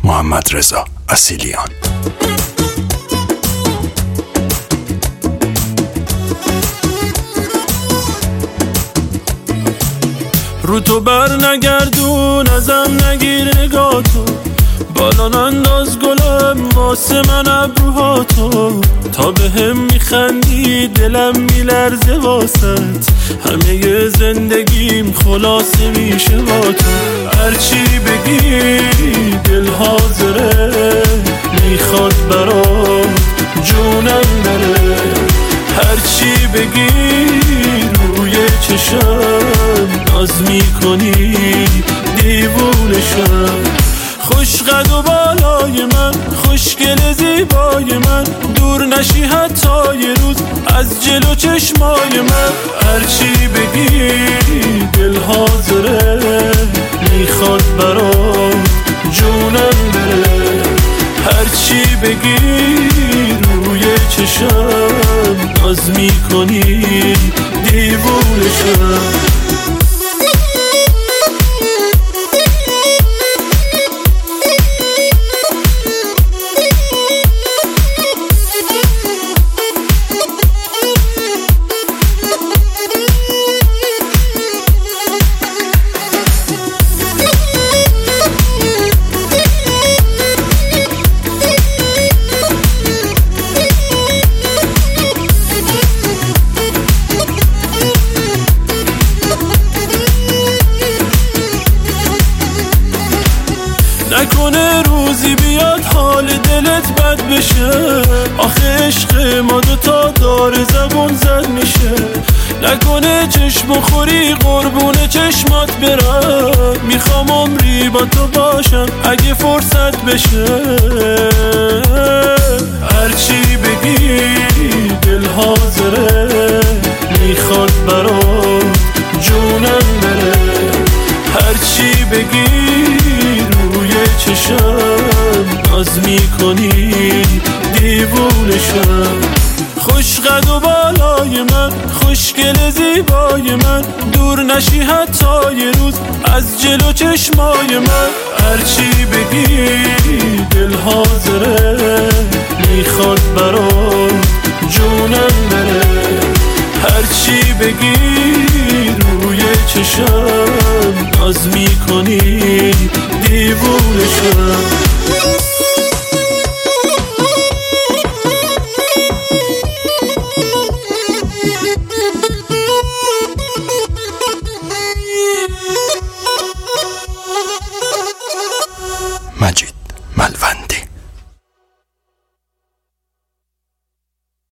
محمدرضا اصیلیان. رو تو بر نگردون ازم نگیر نگاتو، بالا ننداز گلم واسه من ابروهاتو، تا به هم میخندی دلم میلرزه واسط، همه زندگیم خلاصه میشه با تو. هرچی بگی دل حاضره، میخواد برات جونم بره، هرچی بگی روی چشم ناز میکنی دیوونشم. خوش قد و بالای من، خوشگل زیبای من، دور نشی حتی یه روز از جلو چشمای من. هرچی بگی دل حاضره، میخواد برات جونم بره، هرچی بگی روی چشم ناز میکنی دیوونشم. نکنه روزی بیاد حال دلت بد بشه، آخه عشق ما دوتا داره زبون زد میشه. نکنه چشم خوری قربون چشمات برم، میخوام عمری با تو باشم اگه فرصت بشه. هرچی بگی دل حاضره، میخواد برات جونم بره، هرچی بگی روی چشم ناز میکنی دیوونشم. خوش قد و بالای من، خوشگل زیبای من، دور نشی حتی یه روز از جلو چشمای من. هرچی بگی دل حاضره، میخواد برات جونم بره، هرچی بگی روی چشم ناز میکنی دیوونشم. مجید ملوند.